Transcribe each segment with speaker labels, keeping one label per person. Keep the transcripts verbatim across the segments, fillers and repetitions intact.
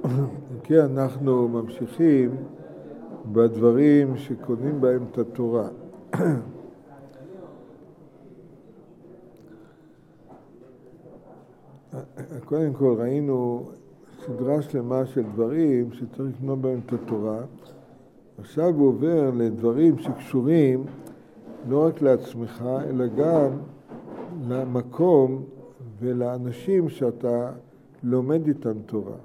Speaker 1: כן, אנחנו ממשיכים בדברים שקונים בהם את התורה. קודם כל ראינו סדרה שלמה של דברים שצריך לקנות בהם את התורה. עכשיו הוא עובר לדברים שקשורים לא רק לעצמך, אלא גם למקום ולאנשים שאתה לומד איתם תורה.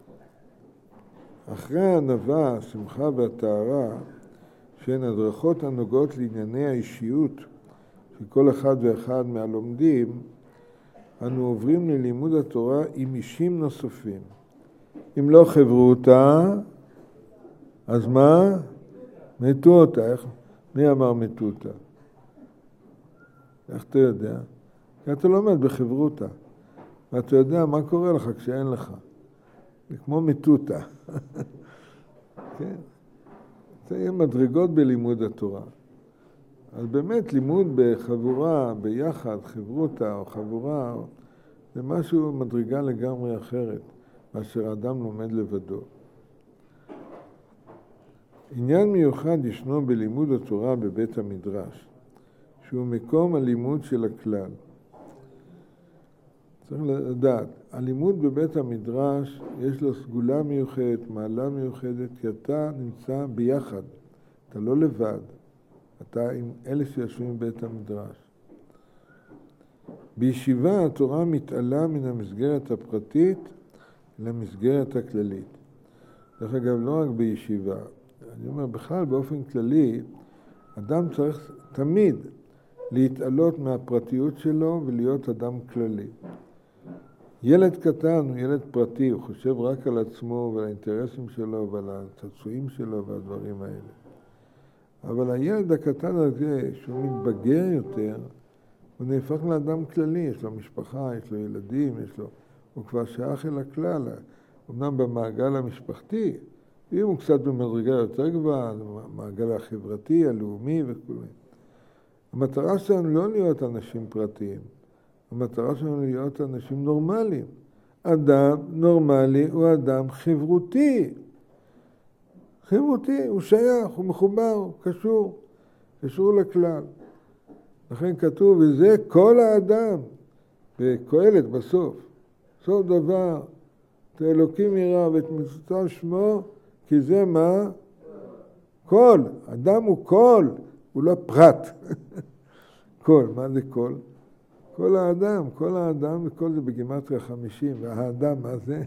Speaker 1: אחרי הענווה, השמחה והטהרה, שהן הדרכות הנוגעות לענייני האישיות של כל אחד ואחד מהלומדים, אנו עוברים ללימוד התורה עם אישים נוספים. אם לא חברותה, אז מה? מתו אותה. איך? מי אמר מתו אותה? איך אתה יודע? כי אתה לומד בחברותה. ואתה יודע מה קורה לך כשאין לך. זה כמו מתותה. כן? זה יהיה מדרגות בלימוד התורה. אז באמת לימוד בחבורה, ביחד, חברותה או חבורה, זה משהו מדרגה לגמרי אחרת, מאשר האדם לומד לבדו. עניין מיוחד ישנו בלימוד התורה בבית המדרש, שהוא מקום הלימוד של הכלל. צריך לדעת, הלימוד בבית המדרש יש לו סגולה מיוחדת, מעלה מיוחדת, כי אתה נמצא ביחד, אתה לא לבד, אתה עם אלה שיושבים בבית המדרש. בישיבה התורה מתעלה מן המסגרת הפרטית למסגרת הכללית. דרך אגב, לא רק בישיבה, אני אומר בכלל באופן כללי, אדם צריך תמיד להתעלות מהפרטיות שלו ולהיות אדם כללי. ילד קטן הוא ילד פרטי, הוא חושב רק על עצמו ועל האינטרסים שלו ועל הצעצועים שלו והדברים האלה. אבל הילד הקטן הזה, שהוא מתבגר יותר, הוא נהפך לאדם כללי, יש לו משפחה, יש לו ילדים, יש לו... הוא כבר שייך אל הכלל, אמנם במעגל המשפחתי, ואם הוא קצת במדרגה יותר גבוהה, במעגל החברתי, הלאומי וכו'. המטרה שלנו לא להיות אנשים פרטיים, המטרה שלנו להיות אנשים נורמליים. אדם נורמלי הוא אדם חברותי. חברותי, הוא שייך, הוא מחובר, הוא קשור, קשור לכלל. לכן כתוב, וזה כל האדם, וקהלת בסוף. סוף דבר, את האלוקים ירא ואת מצוותיו שמו, כי זה מה? כל. אדם הוא כל, הוא לא פרט. כל, מה זה כל? כל האדם, כל האדם, וכל זה בגימטריה חמישים, והאדם, מה זה?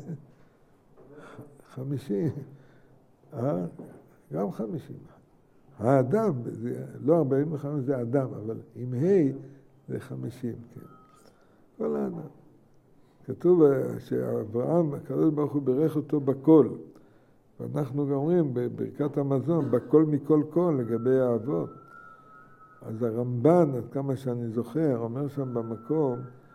Speaker 1: חמישים. אה? גם חמישים. האדם, זה, לא ארבעים וחמש זה אדם, אבל עם ה' זה חמישים, כן. כל האדם. כתוב שאברהם, הקדוש ברוך הוא בירך אותו בכל. ואנחנו גם אומרים בברכת המזון, בכל מכל כל לגבי האבות. אז הרמב"ן, עד כמה שאני זוכר, אומר שם במקום,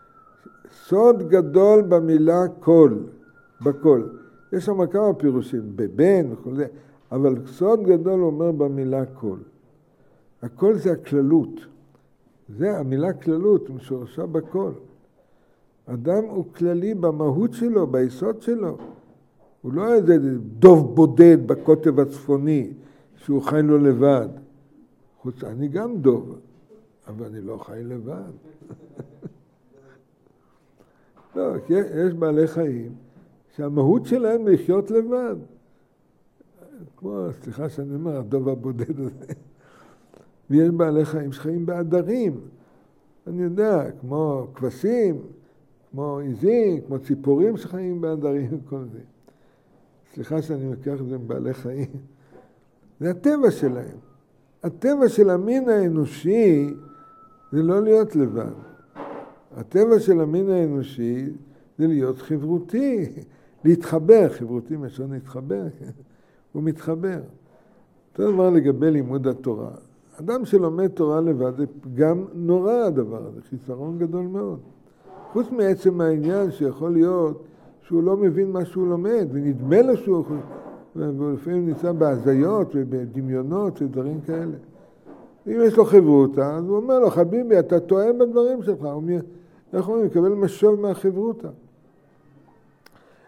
Speaker 1: סוד גדול במילה כל, בכל. יש שם כמה פירושים, בבן וכל זה, אבל סוד גדול אומר במילה כל. הכל זה הכללות. זה המילה כללות, משורשה בכל. אדם הוא כללי במהות שלו, ביסוד שלו. הוא לא איזה דוב בודד בקוטב הצפוני, שהוא חי לו לבד. חוץ, אני גם דוב, אבל אני לא חי לבד. לא, יש בעלי חיים שהמהות שלהם לחיות לבד. כמו, סליחה שאני אומר, הדוב הבודד הזה. ויש בעלי חיים שחיים בעדרים. אני יודע, כמו כבשים, כמו עיזים, כמו ציפורים שחיים בעדרים וכל זה. סליחה שאני מקח את זה עם בעלי חיים. זה הטבע שלהם. הטבע של המין האנושי זה לא להיות לבד. הטבע של המין האנושי זה להיות חברותי, להתחבר. חברותי משון להתחבר, הוא מתחבר. אותו דבר לגבי לימוד התורה. אדם שלומד תורה לבד זה גם נורא הדבר הזה, חיסרון גדול מאוד. חוץ מעצם העניין שיכול להיות שהוא לא מבין מה שהוא לומד, ונדמה לו שהוא... ולפעמים נמצא בהזיות ובדמיונות ודברים כאלה. אם יש לו חברותה, אז הוא אומר לו, חביבי, אתה טועה בדברים שלך. הוא אומר, איך הוא מקבל משוב מהחברותה.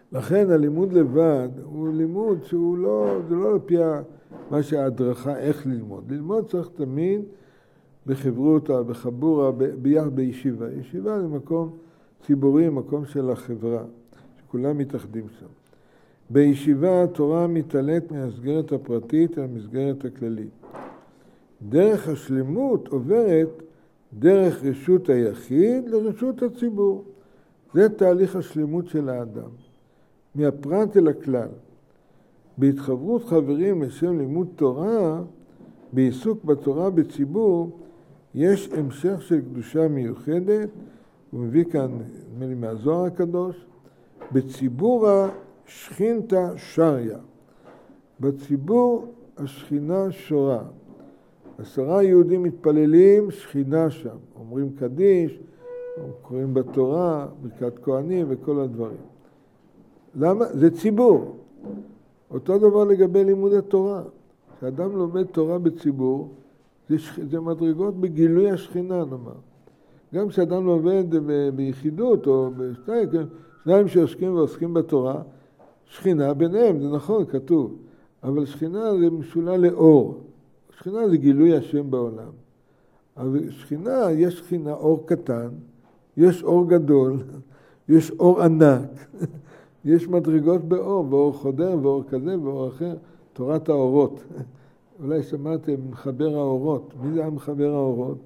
Speaker 1: לכן הלימוד לבד הוא לימוד שהוא לא, זה לא על פי מה שההדרכה איך ללמוד. ללמוד צריך תמיד בחברותא, בחבורה, ביחד בישיבה. ישיבה זה מקום ציבורי, מקום של החברה, שכולם מתאחדים שם. בישיבה התורה מתעלית מהמסגרת הפרטית אל המסגרת הכללית. דרך השלמות עוברת דרך רשות היחיד לרשות הציבור. זה תהליך השלמות של האדם, מהפרט אל הכלל. בהתחברות חברים לשם לימוד תורה, בעיסוק בתורה בציבור, יש המשך של קדושה מיוחדת, הוא מביא כאן, נדמה לי, מהזוהר הקדוש, בציבורה שכינתא שריה. בציבור השכינה שורה. עשרה יהודים מתפללים, שכינה שם. אומרים קדיש, קוראים בתורה, ברכת כהנים וכל הדברים. למה? זה ציבור. אותו דבר לגבי לימוד התורה. כשאדם לומד תורה בציבור, זה, ש... זה מדרגות בגילוי השכינה, נאמר. גם כשאדם לומד ב... ביחידות או בשתיים, שניים שעוסקים ועוסקים בתורה, שכינה ביניהם, זה נכון, כתוב. אבל שכינה זה משולל לאור. שכינה זה גילוי השם בעולם. אבל שכינה, יש שכינה אור קטן, יש אור גדול, יש אור ענק, יש מדרגות באור, באור חודר, באור כזה, באור אחר, תורת האורות. אולי שמעתם, מחבר האורות. מי זה המחבר האורות?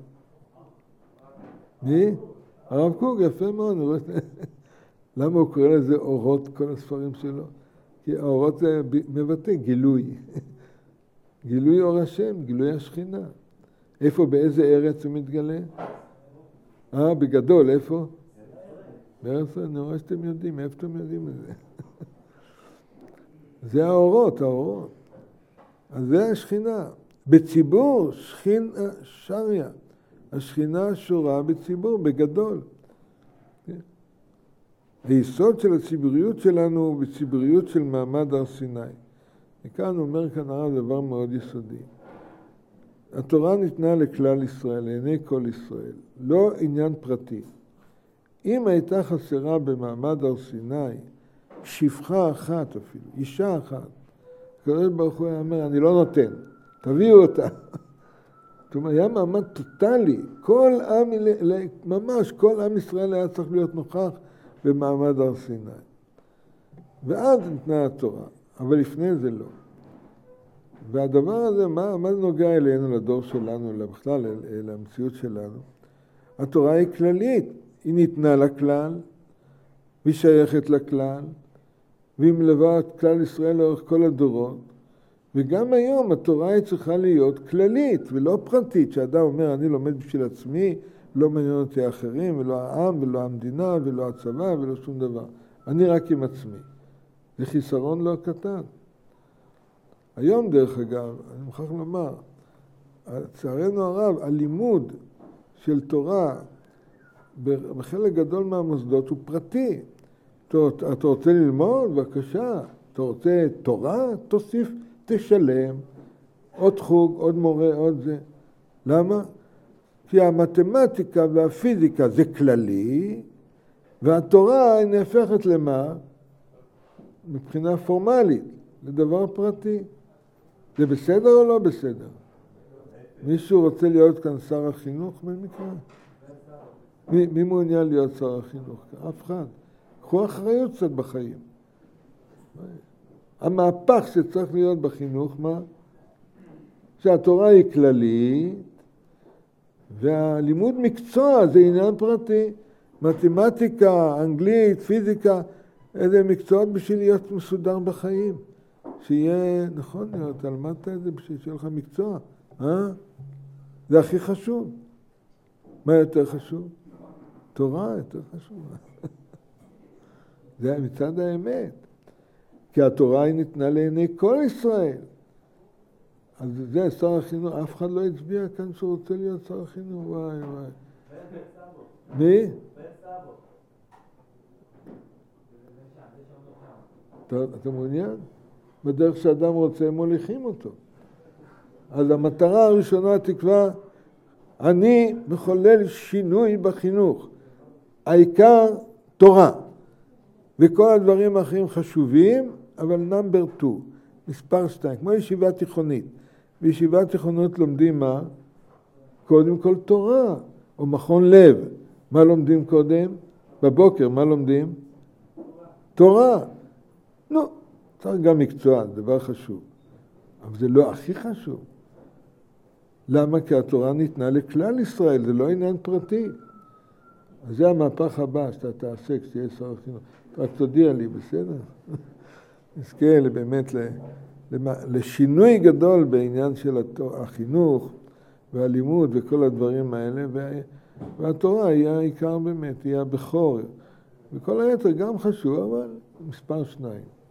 Speaker 1: מי? הרב קוק, יפה מאוד. למה הוא קורא לזה אורות, כל הספרים שלו? כי האורות זה מבטא גילוי. גילוי אור השם, גילוי השכינה. איפה, באיזה ארץ הוא מתגלה? אה, בגדול, איפה? בארץ, אני רואה שאתם יודעים, איפה אתם יודעים את זה? זה האורות, האורות. אז זה השכינה. בציבור, שכינה שריה. השכינה שורה בציבור, בגדול. היסוד של הציבוריות שלנו הוא בציבוריות של מעמד הר סיני. וכאן אומר כאן הרב דבר מאוד יסודי. התורה ניתנה לכלל ישראל, לעיני כל ישראל, לא עניין פרטי. אם הייתה חסרה במעמד הר סיני, שפחה אחת אפילו, אישה אחת, הקדוש ברוך הוא אומר, אני לא נותן, תביאו אותה. זאת אומרת, היה מעמד טוטלי, כל עם, ממש כל עם ישראל היה צריך להיות נוכח במעמד הר סיני. ואז ניתנה התורה, אבל לפני זה לא. והדבר הזה, מה, מה נוגע אלינו, לדור שלנו, בכלל, למציאות שלנו? התורה היא כללית, היא ניתנה לכלל, והיא שייכת לכלל, והיא מלווה את כלל ישראל לאורך כל הדורות. וגם היום התורה היא צריכה להיות כללית ולא פרטית, שאדם אומר, אני לומד בשביל עצמי, לא מעניין אותי האחרים, ולא העם, ולא המדינה, ולא הצבא, ולא שום דבר. אני רק עם עצמי. זה חיסרון לא קטן. היום, דרך אגב, אני מוכרח לומר, לצערנו הרב, הלימוד של תורה בחלק גדול מהמוסדות הוא פרטי. אתה רוצה ללמוד? בבקשה. אתה רוצה תורה? תוסיף, תשלם. עוד חוג, עוד מורה, עוד זה. למה? כי המתמטיקה והפיזיקה זה כללי, והתורה היא נהפכת למה? מבחינה פורמלית, לדבר פרטי. זה בסדר או לא בסדר? מישהו רוצה להיות כאן שר החינוך במקרה? מי, מי מעוניין להיות שר החינוך? אף אחד. קחו אחריות קצת בחיים. המהפך שצריך להיות בחינוך, מה? שהתורה היא כללית, והלימוד מקצוע זה עניין פרטי. מתמטיקה, אנגלית, פיזיקה, איזה מקצועות בשביל להיות מסודר בחיים. שיהיה, נכון, אתה למדת את זה בשביל שיהיה לך מקצוע. אה? זה הכי חשוב. מה יותר חשוב? תורה יותר חשוב. זה מצד האמת. כי התורה היא ניתנה לעיני כל ישראל. אז זה שר החינוך, אף אחד לא הצביע כאן שהוא רוצה להיות שר החינוך. וואי וואי. מי? אתה, אתה מעוניין? בדרך שאדם רוצה, הם מוליכים אותו. אז המטרה הראשונה תקווה, אני מחולל שינוי בחינוך. העיקר תורה. וכל הדברים האחרים חשובים, אבל נאמבר טו, מספר שתיים, כמו ישיבה תיכונית. בישיבה תיכונית לומדים מה? קודם כל תורה, או מכון לב. מה לומדים קודם? בבוקר, מה לומדים? תורה. נו, צריך גם מקצוע, דבר חשוב. אבל זה לא הכי חשוב. למה? כי התורה ניתנה לכלל ישראל, זה לא עניין פרטי. אז זה המהפך הבא שאתה תעשה כשתהיה שר החינוך. רק תודיע לי, בסדר? נזכה באמת לשינוי גדול בעניין של החינוך והלימוד וכל הדברים האלה, והתורה היא העיקר באמת, היא הבכור. וכל היתר גם חשוב, אבל מספר שניים.